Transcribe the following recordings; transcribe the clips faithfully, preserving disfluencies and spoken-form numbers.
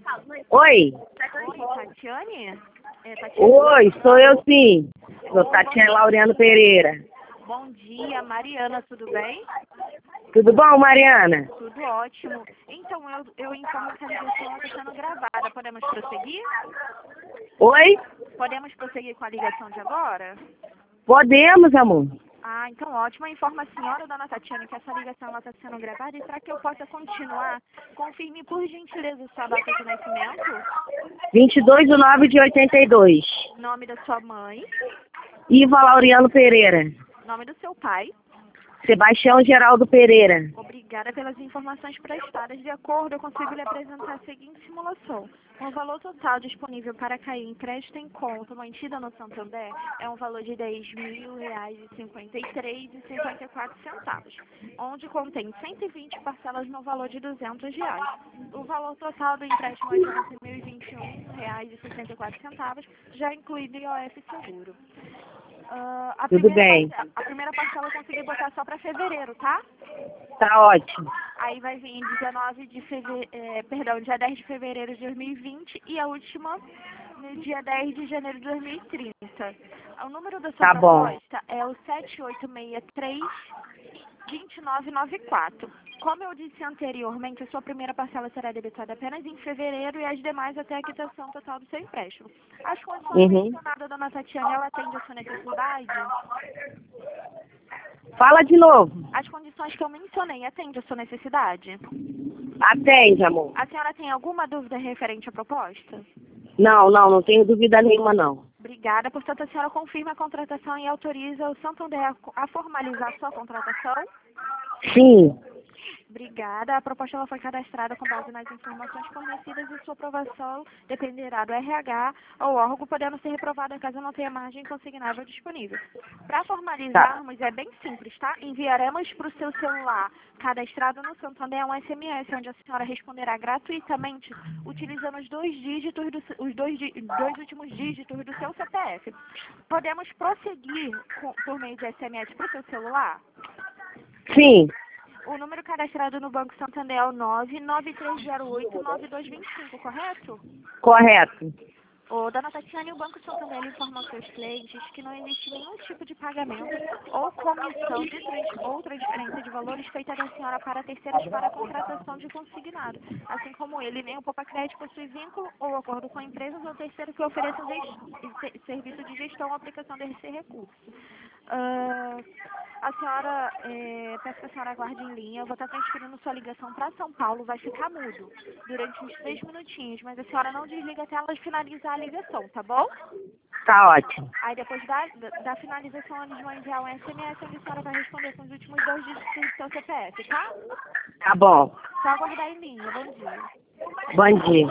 Oi. Oi, Tatiane? É, Tatiane? Oi, sou eu sim. Sou Tatiane Laureano Pereira. Bom dia, Mariana, tudo bem? Tudo bom, Mariana? Tudo ótimo. Então, eu, eu informo que a ligação está sendo gravada. Podemos prosseguir? Oi? Podemos prosseguir com a ligação de agora? Podemos, amor. Ah, então ótimo. Informa a senhora, dona Tatiane, que essa ligação está sendo gravada e para que eu possa continuar, confirme por gentileza sua data de nascimento, vinte e dois de nove de oitenta e dois. nome da sua mãe, Iva Laureano Pereira. nome do seu pai. Sebastião Geraldo Pereira. Obrigada pelas informações prestadas. De acordo, eu consigo lhe apresentar a seguinte simulação. O valor total disponível para cair em crédito em conta mantida no Santander é um valor de dez mil reais e cinquenta e três e cinquenta e quatro centavos, onde contém cento e vinte parcelas no valor de duzentos reais. O valor total do empréstimo é de onze mil e vinte e um reais e sessenta e quatro centavos, já incluído I O F seguro. Uh, a, Tudo primeira bem. parcela, a primeira parcela eu consegui botar só para fevereiro, tá? Tá ótimo. Aí vai vir dezenove de fevereiro, é, perdão, dia dez de fevereiro de dois mil e vinte e a última no dia dez de janeiro de dois mil e trinta. O número da sua Tá bom. proposta é o sete oito seis três, dois nove nove quatro. Como eu disse anteriormente, a sua primeira parcela será debitada apenas em fevereiro e as demais até a quitação total do seu empréstimo. As condições Uhum. mencionadas, dona Tatiana, ela atende a sua necessidade? Fala de novo. As condições que eu mencionei atendem a sua necessidade? Atende, amor. A senhora tem alguma dúvida referente à proposta? Não, não, não tenho dúvida nenhuma, não. Obrigada. Portanto, a senhora confirma a contratação e autoriza o Santander a, a formalizar sua contratação? Sim. Obrigada. A proposta ela foi cadastrada com base nas informações fornecidas e sua aprovação dependerá do R H ou órgão, podendo ser reprovada caso não tenha margem consignável disponível. Para formalizarmos, tá, é bem simples, tá? Enviaremos para o seu celular cadastrado no Santander um S M S, onde a senhora responderá gratuitamente utilizando os dois dígitos, do, os dois, dois últimos dígitos do seu C P F. Podemos prosseguir com, por meio de S M S para o seu celular? Sim. O número cadastrado no Banco Santander é o nove nove três zero oito, nove dois dois cinco, correto? Correto. Ô, dona Tatiane, o Banco Santander informa aos seus clientes que não existe nenhum tipo de pagamento ou comissão de trans, ou transferência de valores feita da senhora para terceiros para a contratação de consignado. Assim como ele, nem o Poupa Crédito possui vínculo ou acordo com empresas ou terceiro que ofereça gest... serviço de gestão ou aplicação desse recurso. Uh, a senhora, é, peço que a senhora aguarde em linha, eu vou estar transferindo sua ligação para São Paulo, vai ficar mudo durante uns três minutinhos, mas a senhora não desliga até ela finalizar a ligação, tá bom? Tá ótimo. Aí depois da, da, da finalização eles vão enviar um S M S onde a senhora vai responder com os últimos dois dígitos do seu C P F, tá? Tá bom. Só aguardar em linha, bom dia. Bom dia.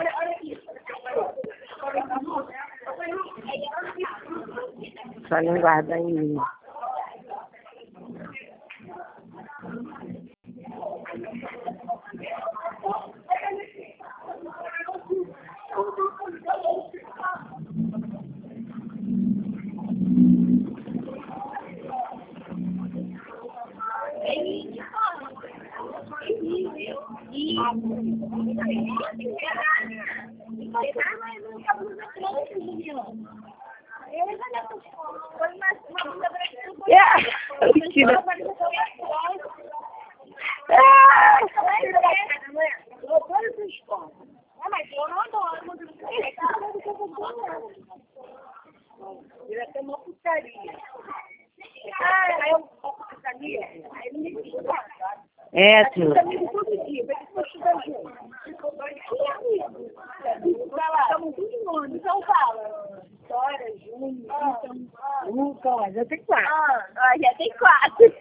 Só aguardar em mim. É, mentira. Mas eu não adoro. Ele até uma putaria. Ah, é uma putaria? Aí não me estudar, tá? É, tio. Todo dia, vai ter que estudar junto. Estamos tudo longe, então fala. História, junto, então. Já tem quatro. Ah, já tem quatro.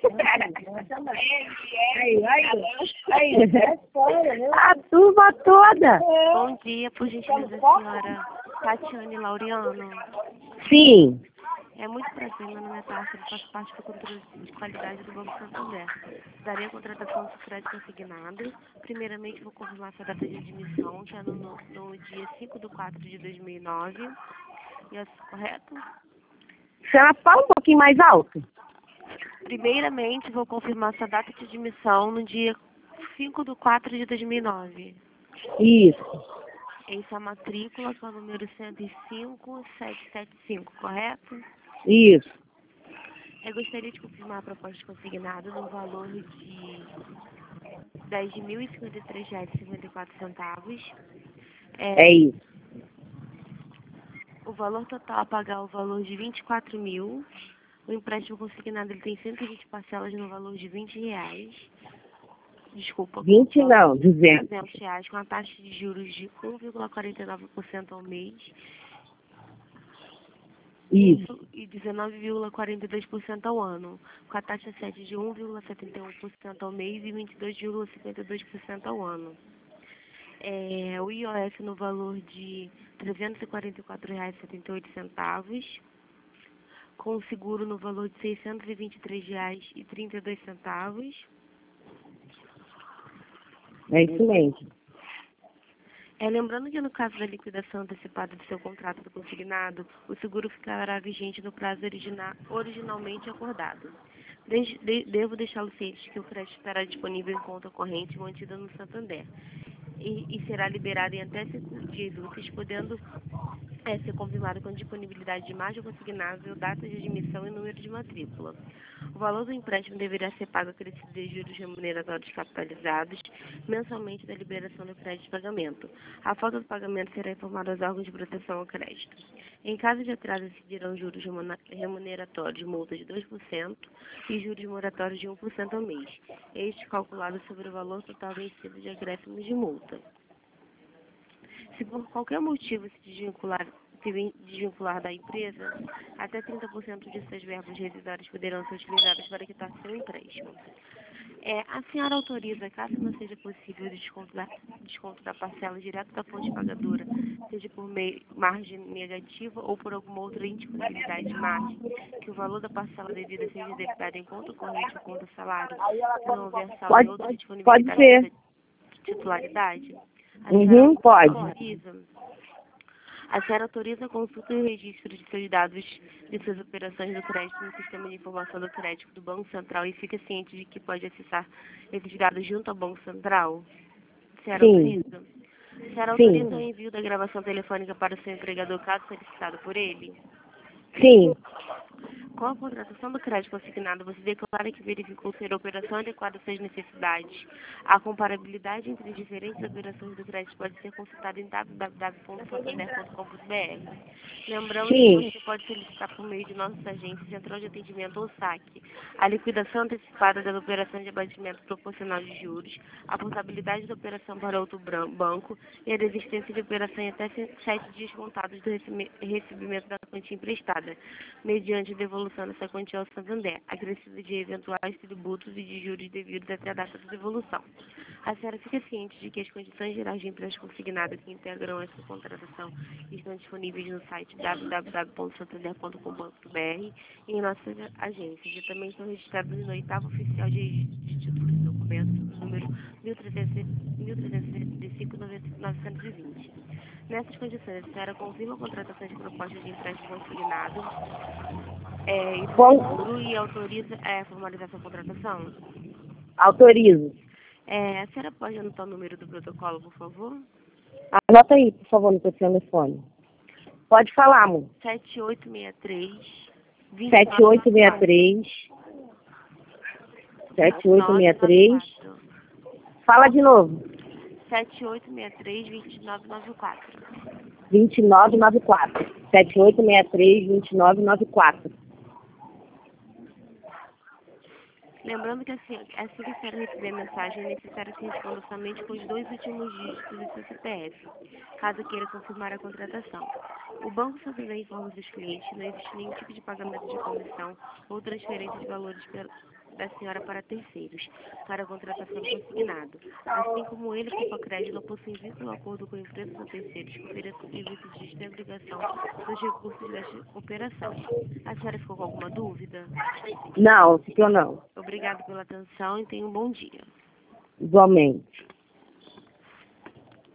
Aí, aí, aí, é história, né? A turma toda. Bom dia, por gentileza, senhora Tatiane Laureano. Sim. É muito prazer, meu nome é Tárcia, faço parte do controle de qualidade do Banco Santander. Darei a contratação do crédito consignado. Primeiramente, vou confirmar sua data de admissão, que é no, no, no dia cinco de quatro de dois mil e nove. Isso, correto? A senhora fala um pouquinho mais alto? Primeiramente, vou confirmar sua data de admissão no dia cinco de quatro de dois mil e nove. Isso. Essa é a matrícula com o número cento e cinco, setecentos e setenta e cinco, correto? Isso. Eu gostaria de confirmar a proposta consignada no valor de dez mil e cinquenta e três reais e cinquenta e quatro centavos. É, É isso. o valor total a pagar é o valor de vinte e quatro mil. O empréstimo consignado ele tem cento e vinte parcelas no valor de vinte reais. Desculpa. vinte não, duzentos. duzentos reais, com a taxa de juros de um vírgula quarenta e nove por cento ao mês. Isso. E dezenove vírgula quarenta e dois por cento ao ano, com a taxa sete de um vírgula setenta e um por cento ao mês e vinte e dois vírgula cinquenta e dois por cento ao ano. É, o I O F no valor de trezentos e quarenta e quatro reais e setenta e oito centavos, com o seguro no valor de seiscentos e vinte e três reais e trinta e dois centavos. É isso mesmo. É, lembrando que no caso da liquidação antecipada do seu contrato do consignado, o seguro ficará vigente no prazo origina originalmente acordado. De de devo deixá-lo ciente de que o crédito estará disponível em conta corrente mantida no Santander e, e será liberado em até cinco dias úteis, podendo é, ser confirmado com disponibilidade de margem consignável, data de admissão e número de matrícula. O valor do empréstimo deverá ser pago acrescido de juros remuneratórios capitalizados mensalmente da liberação do crédito de pagamento. A falta do pagamento será informada aos órgãos de proteção ao crédito. Em caso de atraso, incidirão juros remuneratórios, multa de dois por cento e juros moratórios de um por cento ao mês, este calculado sobre o valor total vencido de acréscimos de multa. Se por qualquer motivo se desvincular, se desvincular da empresa, até trinta por cento de seus verbos residuários poderão ser utilizados para quitar seu empréstimo. É, a senhora autoriza, caso não seja possível o desconto da, desconto da parcela direto da fonte pagadora, seja por meio, margem negativa ou por alguma outra indisponibilidade de margem, que o valor da parcela devida seja debitado em conta corrente ou conta salário, se não houver saldo Pode, em outra pode disponibilidade ser. de titularidade? A Uhum, senhora pode. autoriza? A senhora autoriza a consulta e o registro de seus dados de suas operações do crédito no sistema de informação do crédito do Banco Central e fica ciente de que pode acessar esses dados junto ao Banco Central? A senhora Sim. autoriza? A senhora Sim. autoriza o envio da gravação telefônica para o seu empregador caso solicitado por ele? Sim. Com a contratação do crédito consignado, você declara que verificou ser a operação adequada às suas necessidades. A comparabilidade entre as diferentes operações do crédito pode ser consultada em w w w ponto santander ponto com ponto b r. Lembrando Sim. que você pode solicitar por meio de nossas agências, central de atendimento ou saque, a liquidação antecipada da operação de abatimento proporcional de juros, a portabilidade da operação para outro banco e a desistência de operação em até sete dias contados do recebimento da quantia emprestada, mediante devolução dessa quantia ao Santander, acrescida de eventuais tributos e de juros devidos até a data da devolução. A senhora fica ciente de que as condições gerais de empréstimo consignado que integram essa contratação estão disponíveis no site w w w ponto santander ponto com ponto b r e em nossas agências. E também estão registrados no oitavo oficial de registro de títulos e documentos, número mil trezentos e setenta e cinco, novecentos e vinte. Nessas condições, a senhora confirma a contratação de proposta de empréstimo consignado é, e seguro e autoriza é, a formalização da contratação? Autorizo. É, a senhora pode anotar o número do protocolo, por favor? Anota aí, por favor, no seu telefone. Pode falar, amor. sete oito seis três, sete oito seis três. sete oito seis três. Fala de novo. sete oito seis três, dois nove nove quatro. dois nove nove quatro. sete oito seis três, dois nove nove quatro. Lembrando que assim, assim que a senhora receber a mensagem, é necessário que responda somente com os dois últimos dígitos do seu C P F, caso queira confirmar a contratação. O Banco Santander informa os clientes que não existe nenhum tipo de pagamento de comissão ou transferência de valores da senhora para terceiros, para a contratação do consignado. Assim como ele, como a crédito, não possui vínculo ou acordo com empresas ou terceiros que ofereçam serviços de desagregação dos recursos desta operação. A senhora ficou com alguma dúvida? Não, ficou não. Obrigado pela atenção e tenha um bom dia. Igualmente.